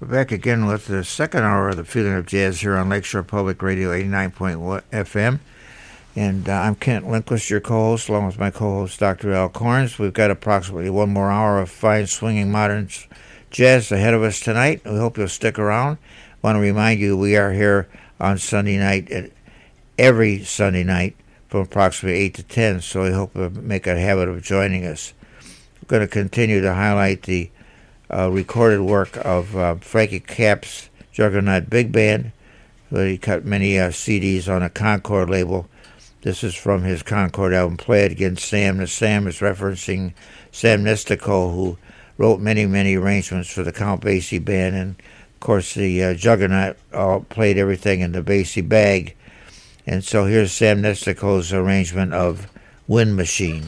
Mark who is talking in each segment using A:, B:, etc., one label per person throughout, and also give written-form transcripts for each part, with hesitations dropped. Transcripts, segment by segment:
A: We're back again with the second hour of the Feeling of Jazz here on Lakeshore Public Radio 89.1 FM. And I'm Kent Lindquist, your co-host, along with my co-host, Dr. Al Corns. We've got approximately one more hour of fine, swinging, modern jazz ahead of us tonight. We hope you'll stick around. I want to remind you we are here on Sunday night, every Sunday night, from approximately 8 to 10, so we hope you'll make a habit of joining us. We're going to continue to highlight the recorded work of Frankie Cap's Juggernaut Big Band. He cut many CDs on a Concord label. This is from his Concord album, Play It Against Sam. The Sam is referencing Sam Nestico, who wrote many, many arrangements for the Count Basie Band. And, of course, the Juggernaut played everything in the Basie bag. And so here's Sam Nestico's arrangement of Wind Machine.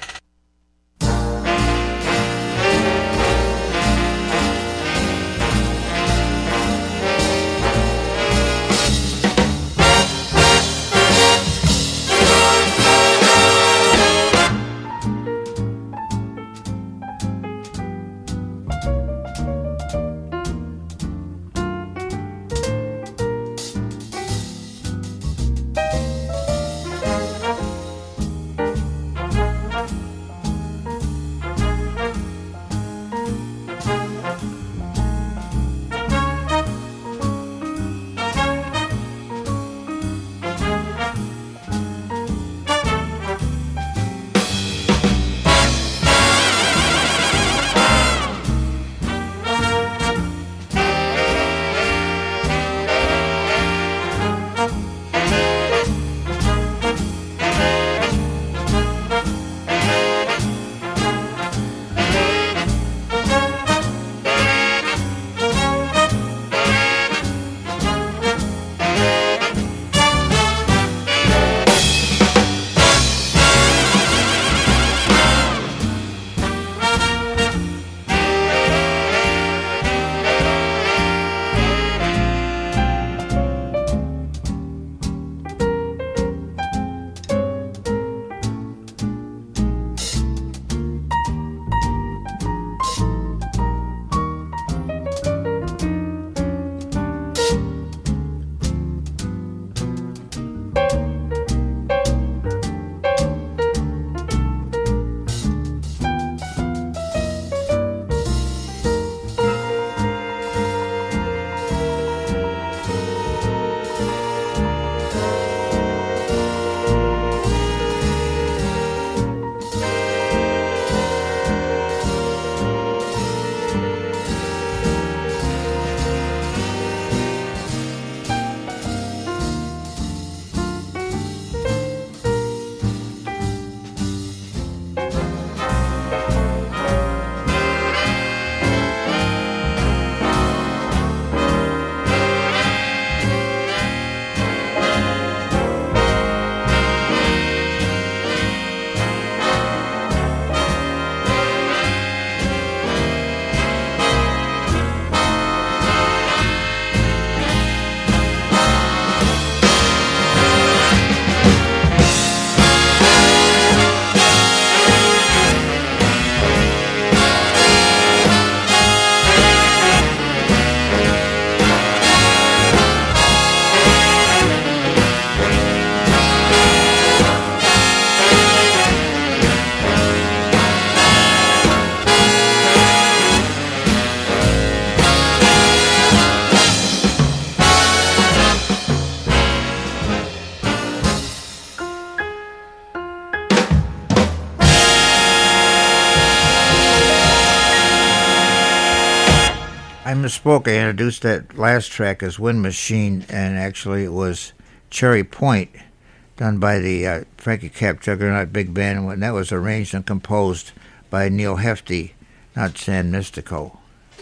A: I misspoke. I introduced that last track as Wind Machine, and actually it was Cherry Point, done by the Frankie Cap Juggernaut Big Band, and that was arranged and composed by Neil Hefti, not Sam Nestico.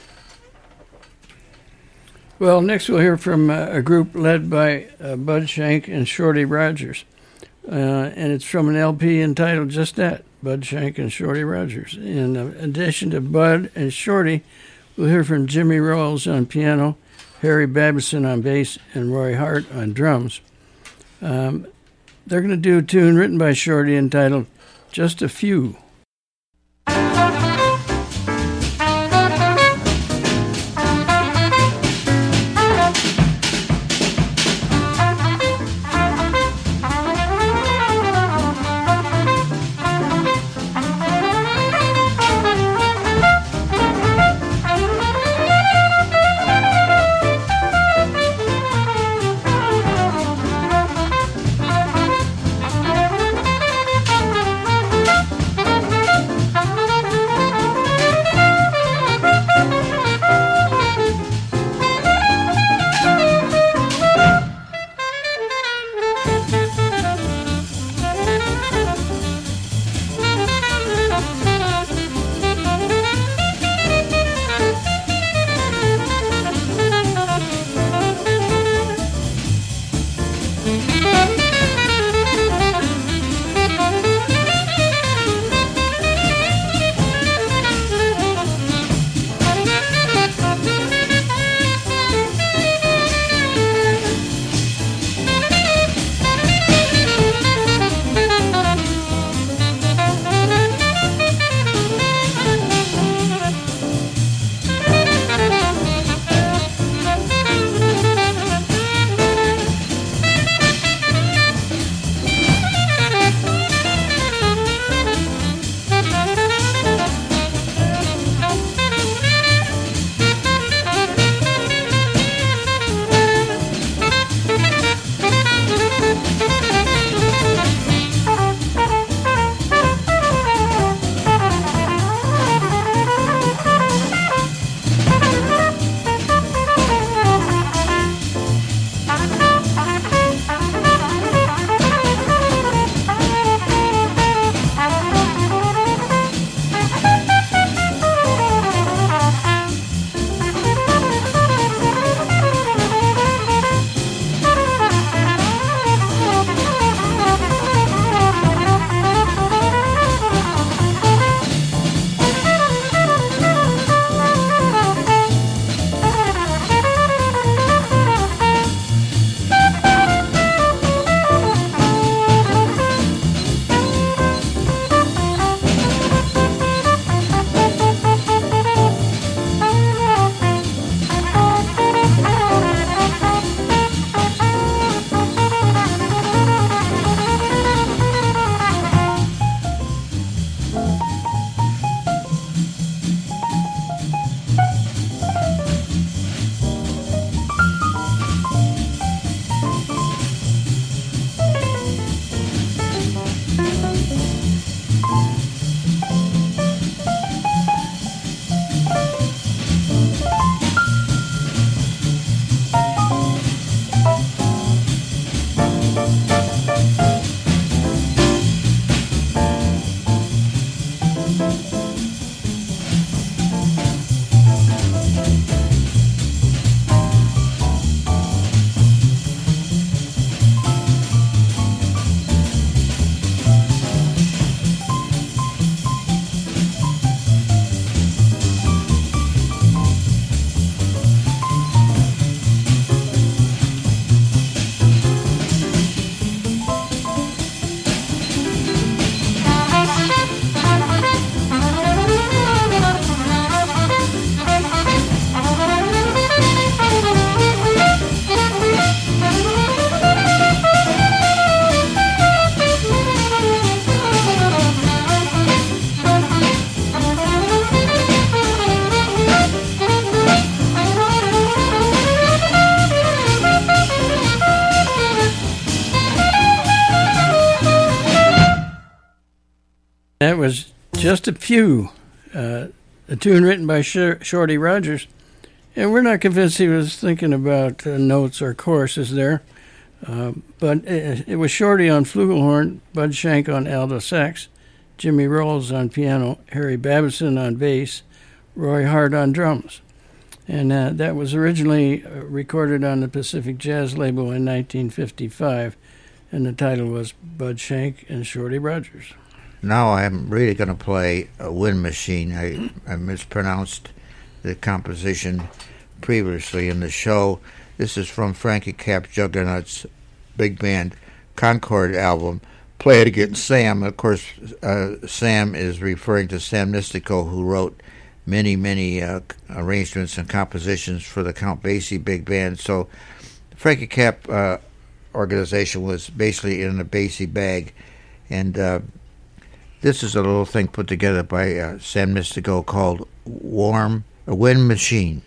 B: Well, next we'll hear from a group led by Bud Shank and Shorty Rogers, and it's from an LP entitled just that, Bud Shank and Shorty Rogers. In addition to Bud and Shorty, we'll hear from Jimmy Rolls on piano, Harry Babison on bass, and Roy Hart on drums. They're going to do a tune written by Shorty entitled Just a Few. Just a Few, a tune written by Shorty Rogers. And we're not convinced he was thinking about notes or choruses there. But it was Shorty on flugelhorn, Bud Shank on alto sax, Jimmy Rolls on piano, Harry Babison on bass, Roy Hart on drums. And that was originally recorded on the Pacific Jazz label in 1955, and the title was Bud Shank and Shorty Rogers.
A: Now I'm really going to play a Wind Machine. I mispronounced the composition previously in the show. This is from Frankie Cap Juggernaut's big band Concord album, Play It Again, Sam. Of course, Sam is referring to Sam Mystico, who wrote many arrangements and compositions for the Count Basie big band. So Frankie Cap organization was basically in the Basie bag. And this is a little thing put together by Sam Mystico called Wind Machine.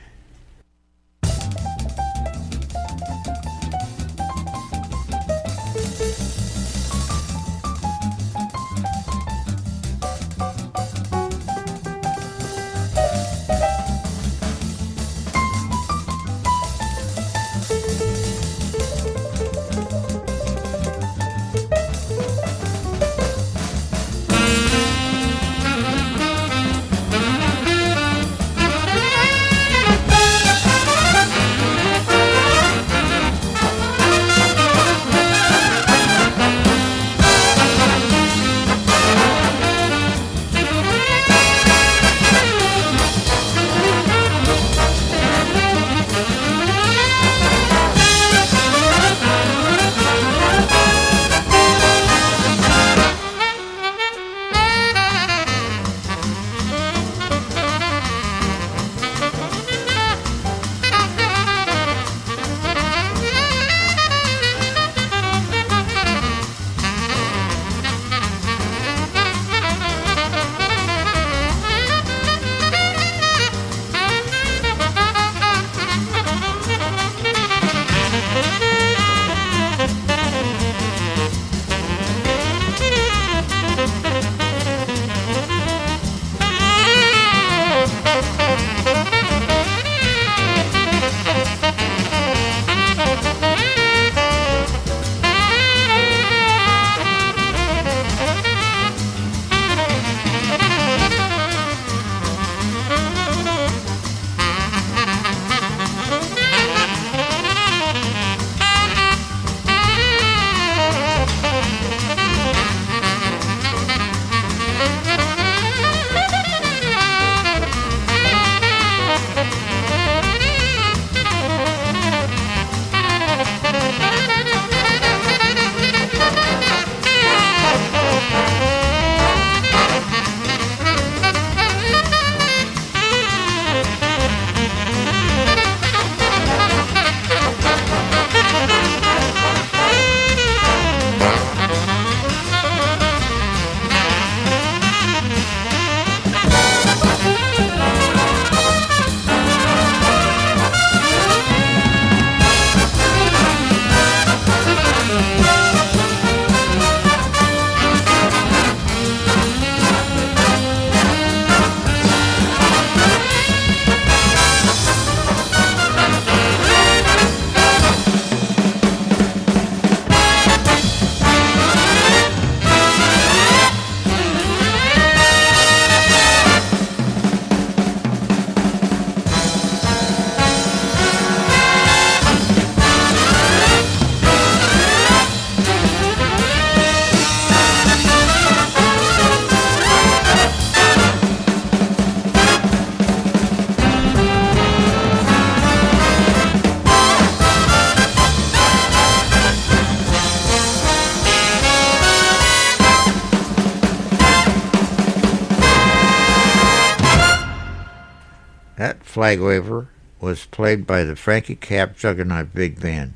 A: Flag Waver was played by the Frankie Cap Juggernaut Big Band.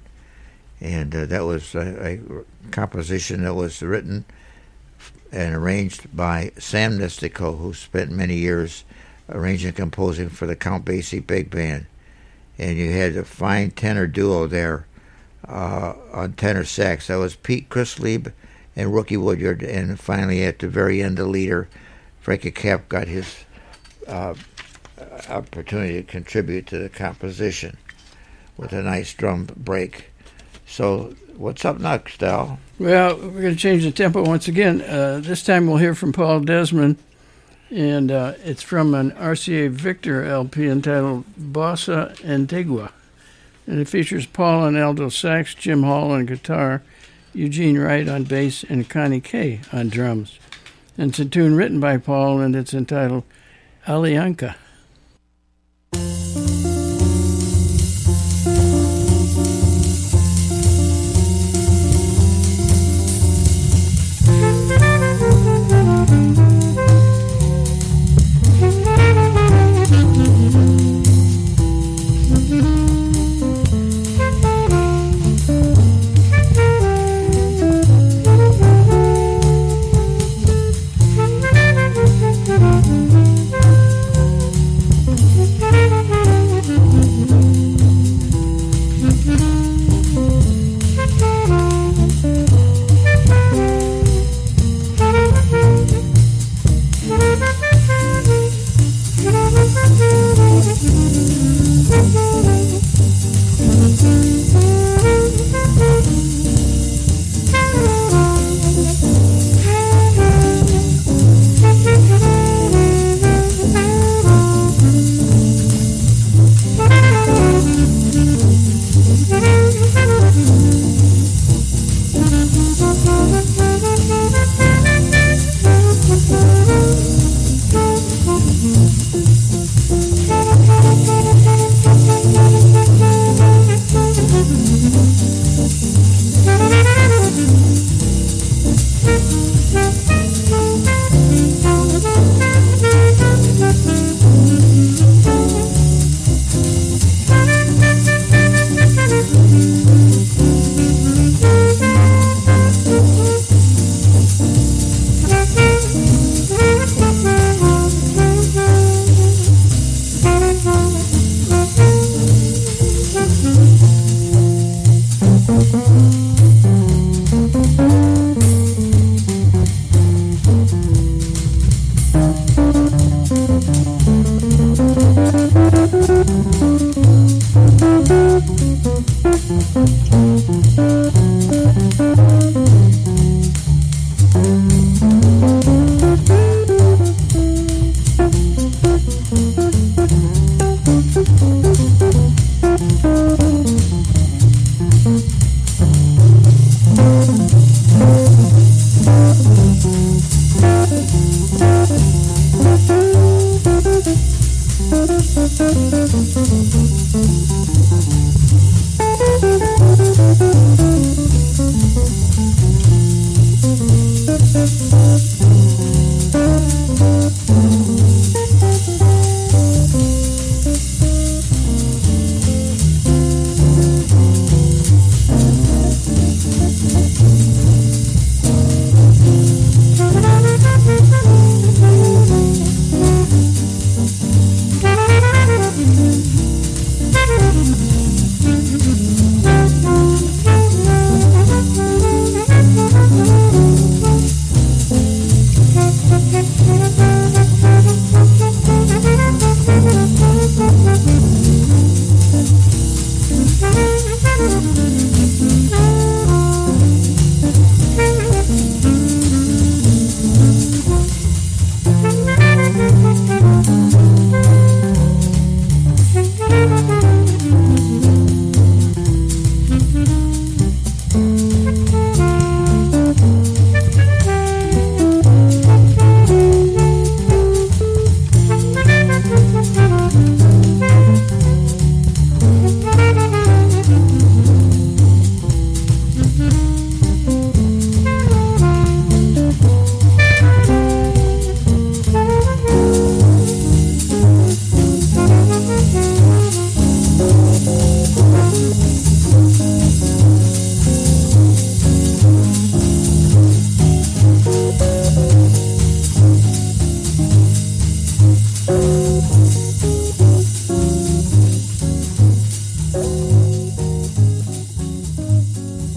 A: And that was a composition that was written and arranged by Sam Mystico, who spent many years arranging and composing for the Count Basie Big Band. And you had a fine tenor duo there on tenor sax. That was Pete Chrislieb and Rookie Woodyard. And finally, at the very end, the leader, Frankie Cap got his opportunity to contribute to the composition with a nice drum break. So what's up next, Al?
B: Well, we're going to change the tempo once again. This time we'll hear from Paul Desmond, and it's from an RCA Victor LP entitled Bossa Antigua. And it features Paul on alto sax, Jim Hall on guitar, Eugene Wright on bass, and Connie Kay on drums. And it's a tune written by Paul, and it's entitled Alianca.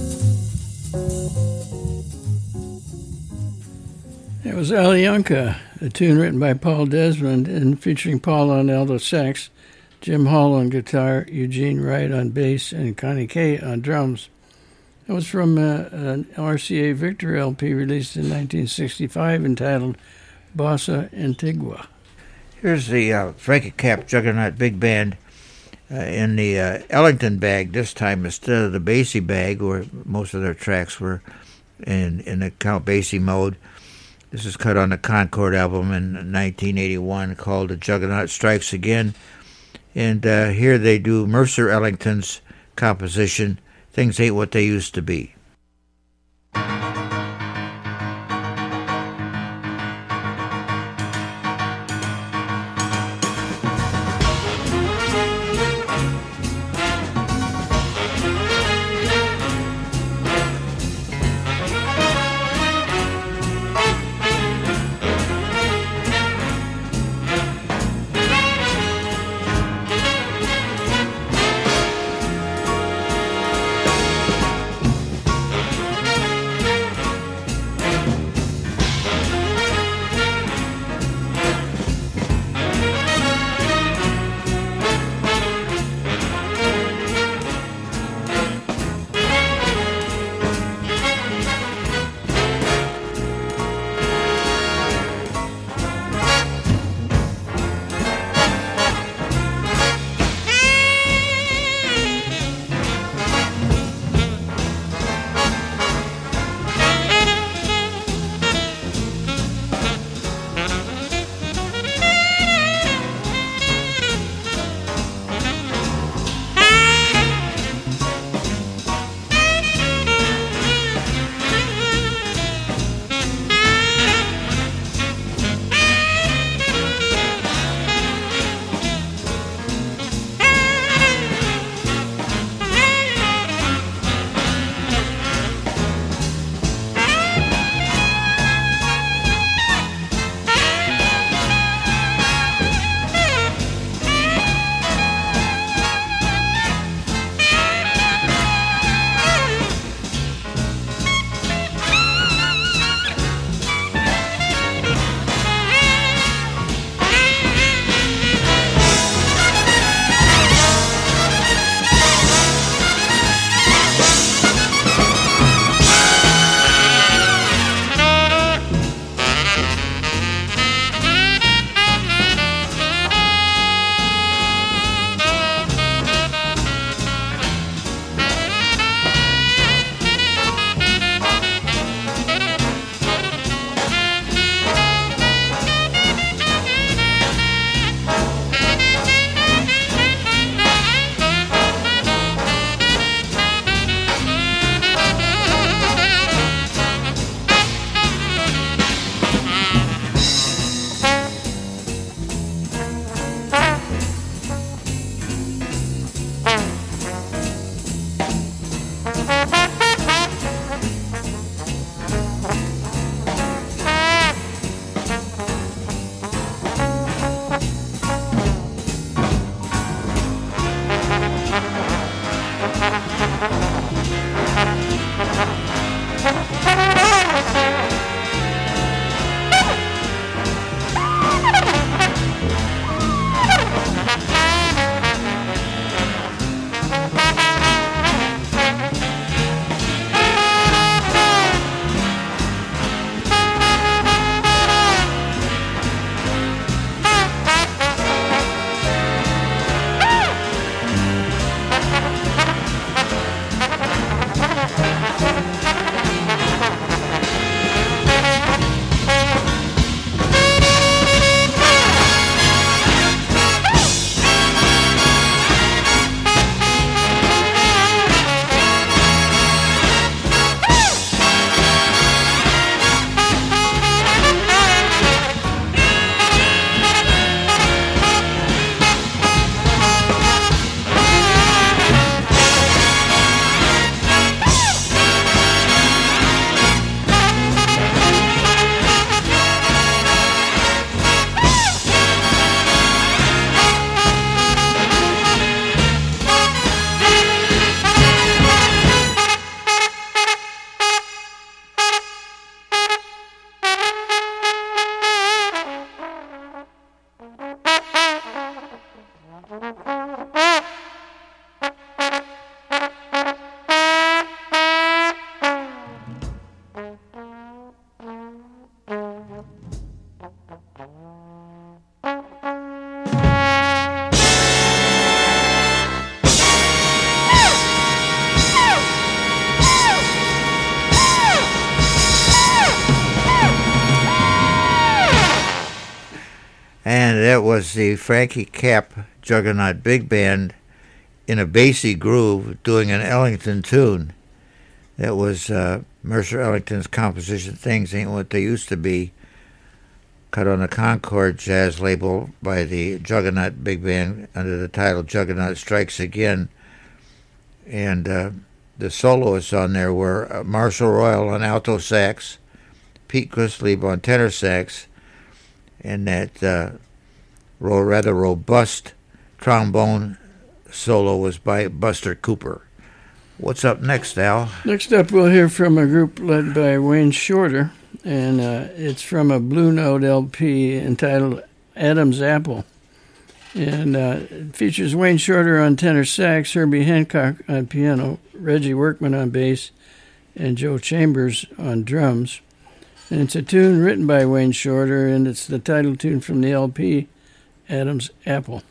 B: It was Alianca a tune written by Paul Desmond and featuring Paul on alto sax, Jim Hall on guitar, Eugene Wright on bass, and Connie Kay on drums. It was from an RCA Victor LP released in 1965 entitled Bossa Antigua.
A: Here's the Frankie Cap Juggernaut Big Band in the Ellington bag this time instead of the Basie bag, where most of their tracks were in the Count Basie mode. This is cut on the Concord album in 1981 called The Juggernaut Strikes Again. And here they do Mercer Ellington's composition, Things Ain't What They Used to Be. was the Frankie Cap Juggernaut Big Band in a bassy groove doing an Ellington tune. That was Mercer Ellington's composition, Things Ain't What They Used to Be, cut on the Concord Jazz label by the Juggernaut Big Band under the title Juggernaut Strikes Again. And the soloists on there were Marshall Royal on alto sax, Pete Gottlieb on tenor sax, and that rather robust trombone solo was by Buster Cooper. What's up next, Al?
B: Next up, we'll hear from a group led by Wayne Shorter, and it's from a Blue Note LP entitled Adam's Apple. And it features Wayne Shorter on tenor sax, Herbie Hancock on piano, Reggie Workman on bass, and Joe Chambers on drums. And it's a tune written by Wayne Shorter, and it's the title tune from the LP, Adam's Apple.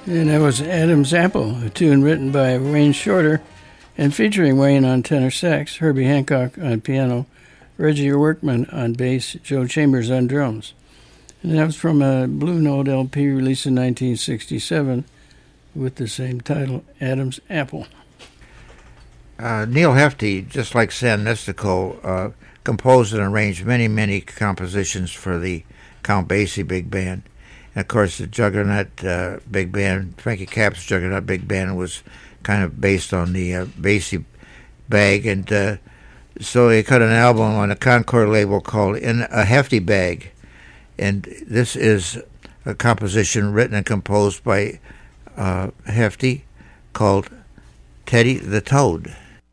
B: And that was Adam's Apple, a tune written by Wayne Shorter and featuring Wayne on tenor sax, Herbie Hancock on piano, Reggie Workman on bass, Joe Chambers on drums. And that was from a Blue Note LP released in 1967 with the same title, Adam's Apple.
A: Neil Hefti, just like San Mystico, composed and arranged many compositions for the Count Basie Big Band. And of course, the Juggernaut Big Band, Frankie Cap's Juggernaut Big Band, was kind of based on the Basie Bag, and so he cut an album on a Concord label called In a Hefty Bag. And this is a composition written and composed by Hefti called Teddy the Toad.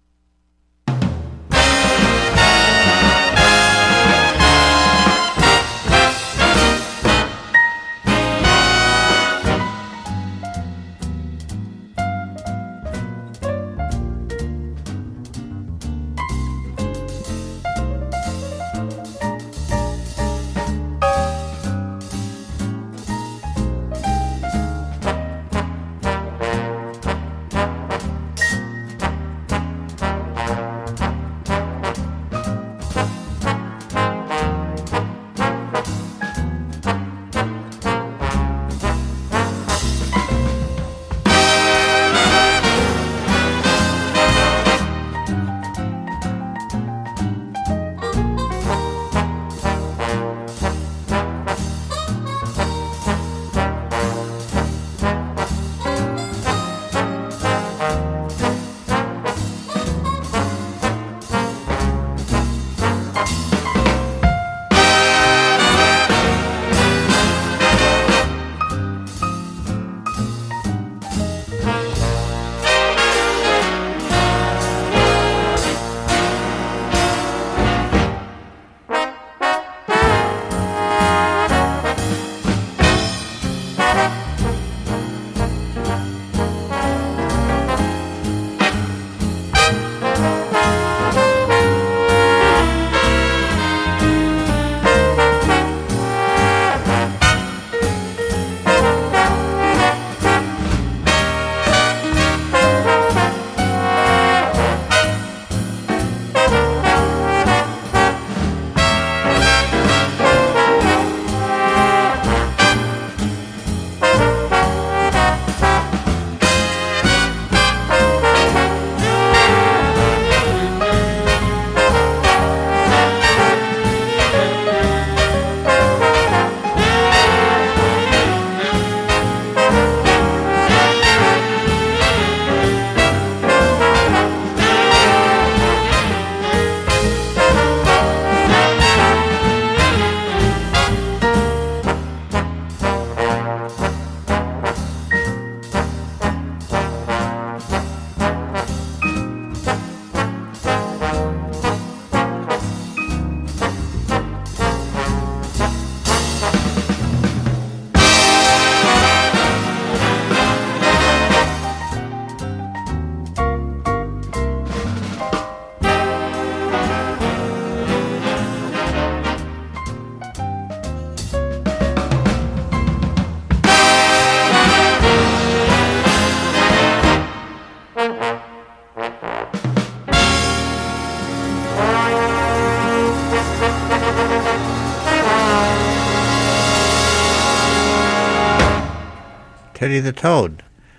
A: Teddy the Toad,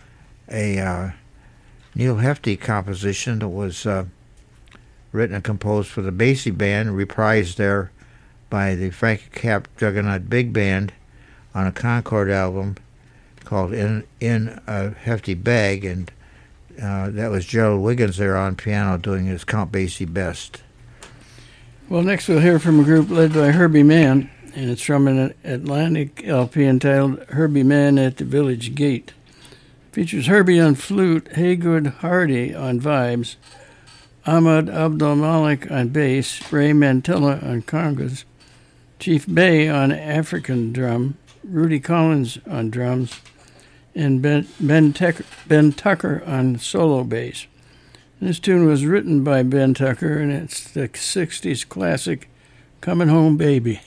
A: a Neil Hefti composition that was written and composed for the Basie Band, reprised there by the Frankie Cap Juggernaut Big Band on a Concord album called In a Hefty Bag, and that was Gerald Wiggins there on piano doing his Count Basie best.
B: Well, next we'll hear from a group led by Herbie Mann, and it's from an Atlantic LP entitled Herbie Mann at the Village Gate. Features Herbie on flute, Haygood Hardy on vibes, Ahmad Abdul-Malik on bass, Ray Mantilla on congas, Chief Bay on African drum, Rudy Collins on drums, and Ben Tucker on solo bass. This tune was written by Ben Tucker, and it's the 60s classic, Coming Home Baby.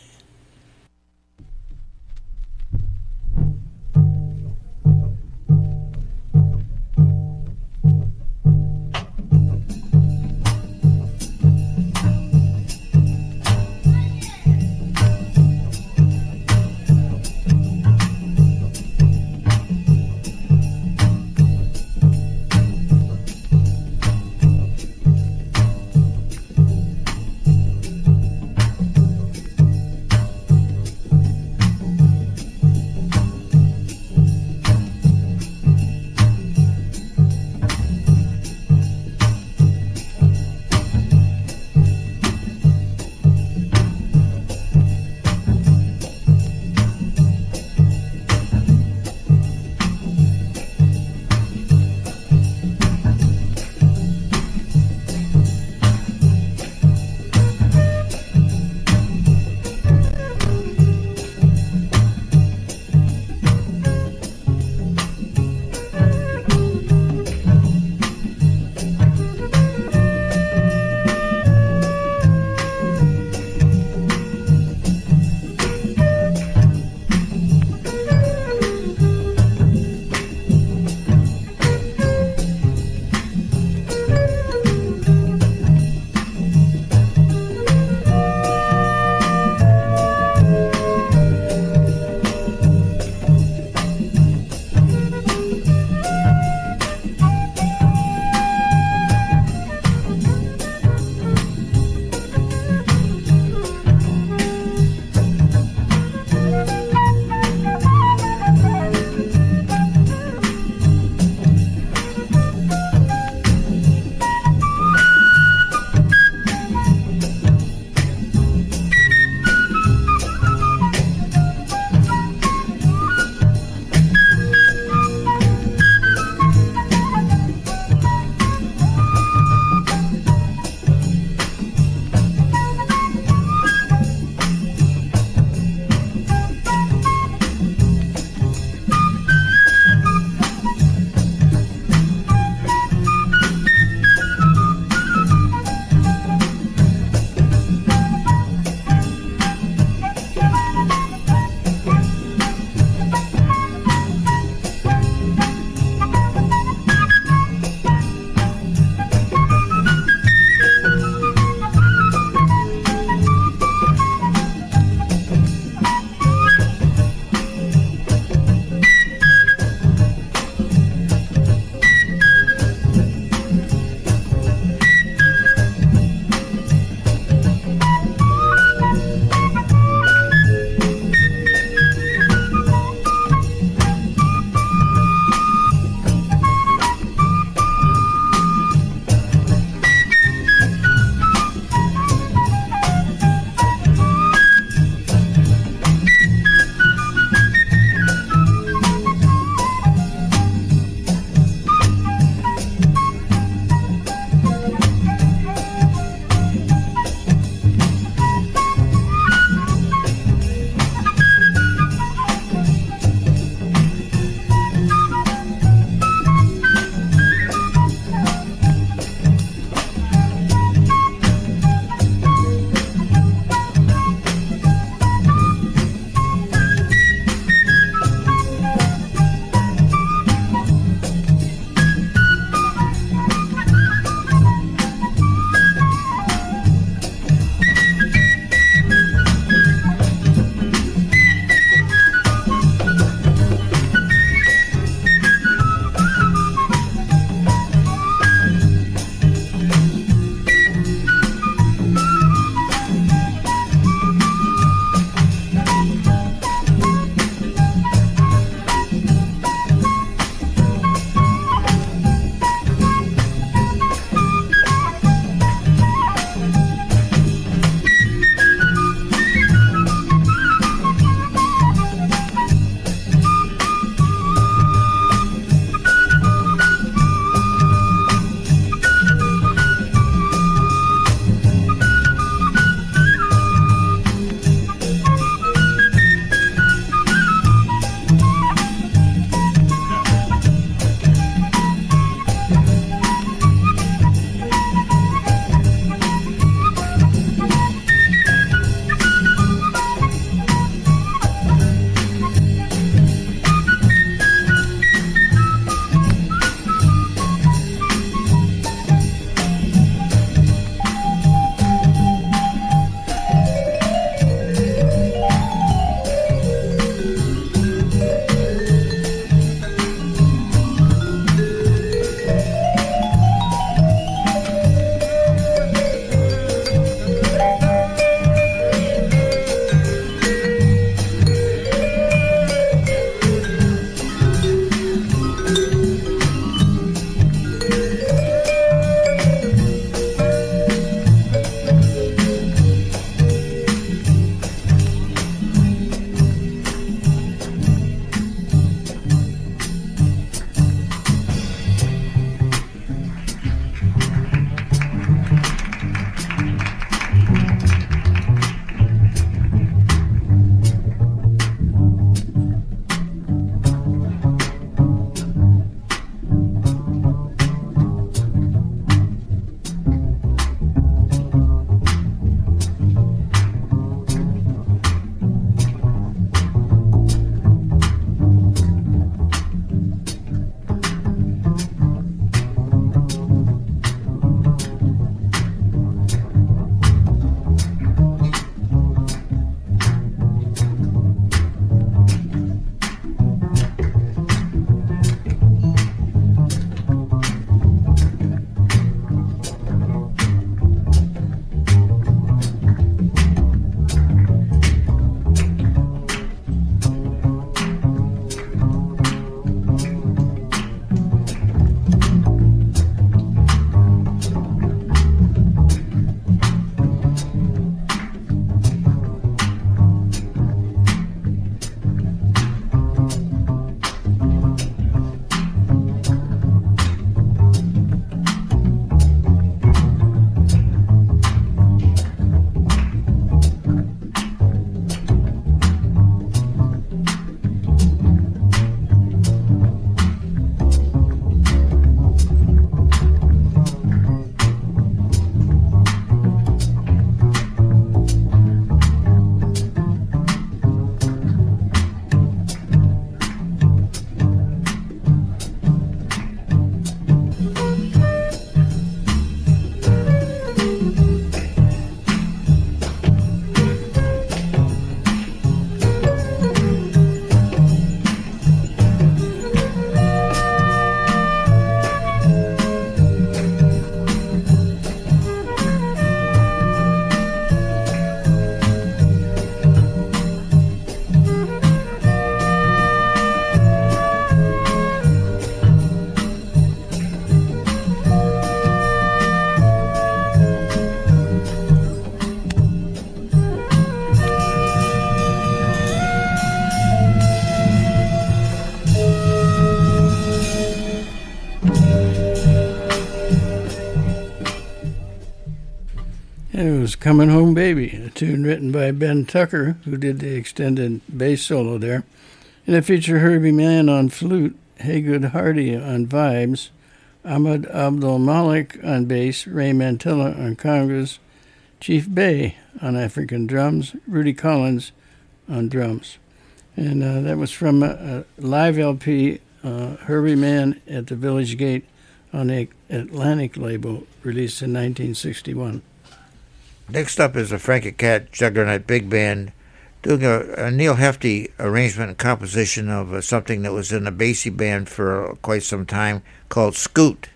B: And it was Coming Home Baby, a tune written by Ben Tucker, who did the extended bass solo there. And it featured Herbie Mann on flute, Haygood Hardy on vibes, Ahmad Abdul Malik on bass, Ray Mantilla on congas, Chief Bay on African drums, Rudy Collins on drums. And that was from a live LP, Herbie Mann at the Village Gate on the Atlantic label, released in 1961.
A: Next up is the Frankie Cat Juggernaut Big Band doing a Neil Hefti arrangement and composition of something that was in the Basie band for quite some time called Scoot.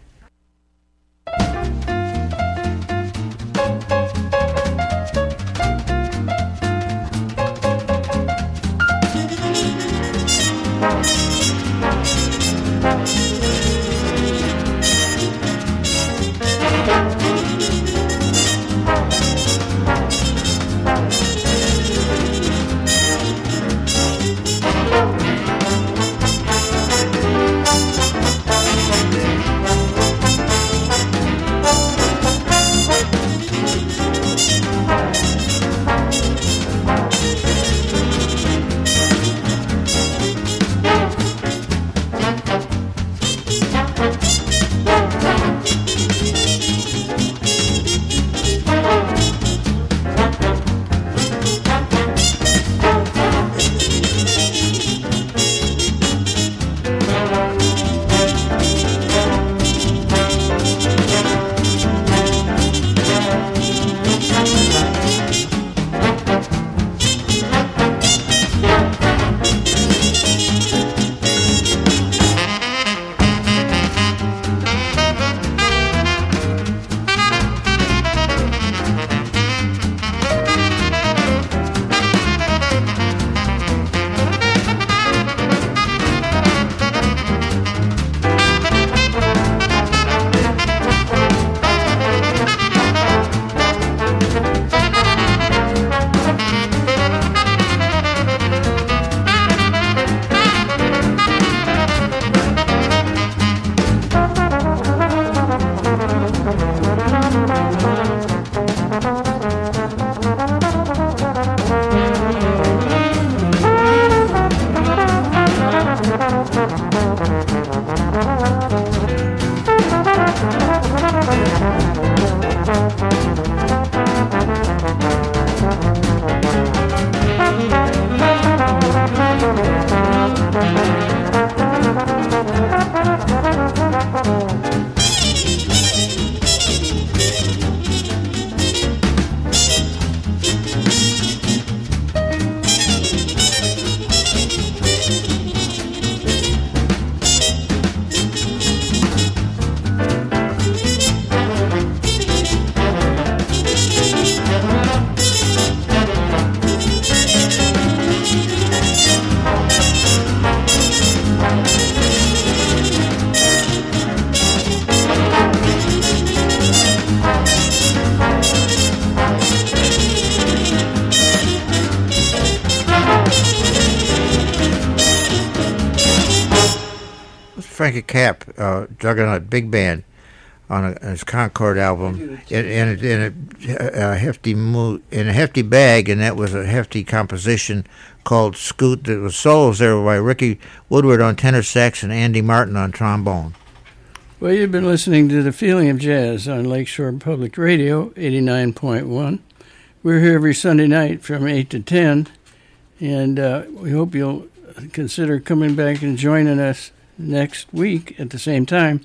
A: Frankie Cap, Juggernaut Big Band, on his Concord album, in a hefty bag, and that was a hefty composition called Scoot. That was solos there by Ricky Woodward on tenor sax and Andy Martin on trombone.
B: Well, you've been listening to The Feeling of Jazz on Lakeshore Public Radio, 89.1. We're here every Sunday night from 8 to 10, and we hope you'll consider coming back and joining us next week at the same time.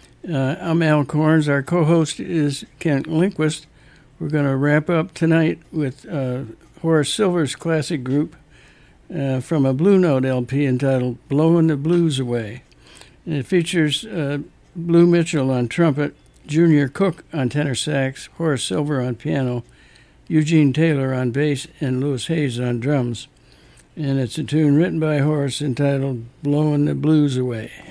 B: I'm Al Corns. Our co-host is Kent Lindquist. We're going to wrap up tonight with Horace Silver's classic group from a Blue Note LP entitled Blowin' the Blues Away. And it features Blue Mitchell on trumpet, Junior Cook on tenor sax, Horace Silver on piano, Eugene Taylor on bass, and Louis Hayes on drums. And it's a tune written by Horace entitled Blowin' the Blues Away.